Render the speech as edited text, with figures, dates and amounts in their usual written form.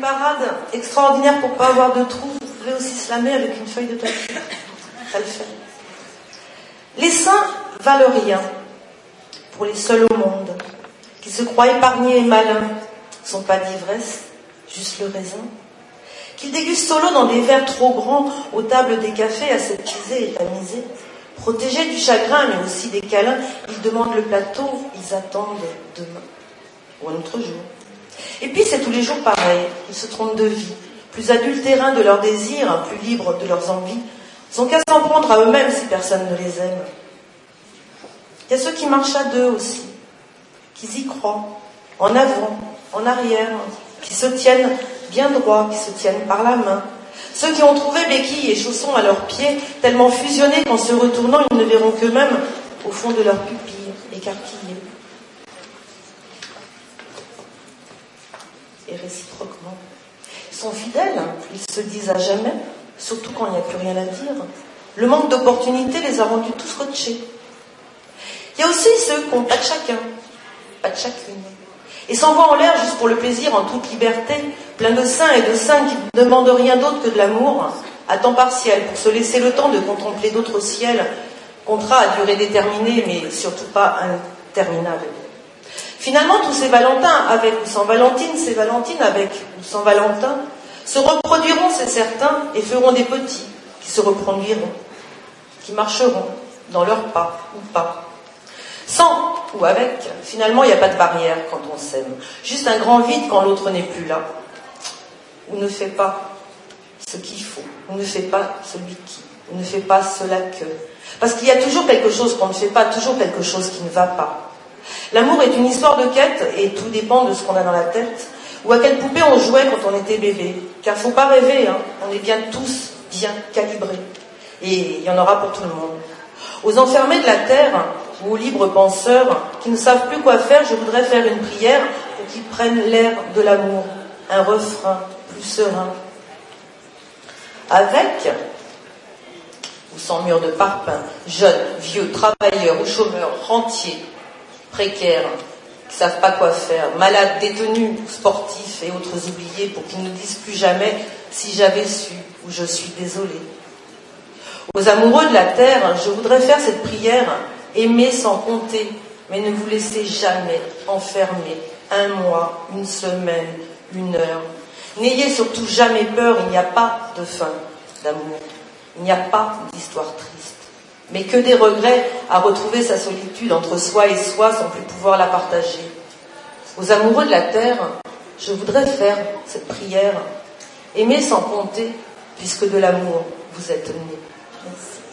parade extraordinaire pour pas avoir de trou, vous pouvez aussi slammer avec une feuille de papier. Ça le fait. Les saints valent rien pour les seuls au monde, qui se croient épargnés et malins, sont pas d'ivresse, juste le raisin, qu'ils dégustent solo dans des verres trop grands aux tables des cafés aseptisés et tamisés, protégés du chagrin mais aussi des câlins, ils demandent le plateau, ils attendent demain ou un autre jour. Et puis c'est tous les jours pareil, ils se trompent de vie, plus adultérins de leurs désirs, plus libres de leurs envies, ils n'ont qu'à s'en prendre à eux-mêmes si personne ne les aime. Il y a ceux qui marchent à deux aussi, qui y croient, en avant, en arrière, qui se tiennent bien droit, qui se tiennent par la main. Ceux qui ont trouvé béquilles et chaussons à leurs pieds, tellement fusionnés qu'en se retournant, ils ne verront qu'eux-mêmes au fond de leurs pupilles, écarquillés. Et réciproquement. Ils sont fidèles, ils se disent à jamais, surtout quand il n'y a plus rien à dire. Le manque d'opportunités les a rendus tous scotchés. Il y a aussi ceux qui n'ont pas de chacun, pas de chacune, et s'envoient en l'air juste pour le plaisir, en toute liberté, plein de saints et de saintes qui ne demandent rien d'autre que de l'amour, à temps partiel, pour se laisser le temps de contempler d'autres ciels, contrats à durée déterminée, mais surtout pas interminables. Finalement, tous ces Valentins, avec ou sans Valentine, ces Valentines, avec ou sans Valentin, se reproduiront, c'est certain, et feront des petits, qui se reproduiront, qui marcheront dans leurs pas ou pas. Sans ou avec, finalement, il n'y a pas de barrière quand on s'aime. Juste un grand vide quand l'autre n'est plus là. Ou ne fait pas ce qu'il faut. Ou ne fait pas celui qui. Ou ne fait pas cela que. Parce qu'il y a toujours quelque chose qu'on ne fait pas, toujours quelque chose qui ne va pas. L'amour est une histoire de quête et tout dépend de ce qu'on a dans la tête. Ou à quelle poupée on jouait quand on était bébé. Car faut pas rêver, hein. On est bien tous bien calibrés. Et il y en aura pour tout le monde. Aux enfermés de la terre, ou aux libres penseurs qui ne savent plus quoi faire, je voudrais faire une prière pour qu'ils prennent l'air de l'amour, un refrain plus serein. Avec ou sans mur de parpaing, jeunes, vieux, travailleurs ou chômeurs, rentiers, précaires, qui ne savent pas quoi faire, malades, détenus, sportifs et autres oubliés, pour qu'ils ne disent plus jamais « si j'avais su » ou « je suis désolé ». Aux amoureux de la terre, je voudrais faire cette prière, aimer sans compter, mais ne vous laissez jamais enfermer un mois, une semaine, une heure. N'ayez surtout jamais peur, il n'y a pas de fin d'amour, il n'y a pas d'histoire triste, mais que des regrets à retrouver sa solitude entre soi et soi sans plus pouvoir la partager. Aux amoureux de la terre, je voudrais faire cette prière, aimer sans compter, puisque de l'amour vous êtes nés. Merci.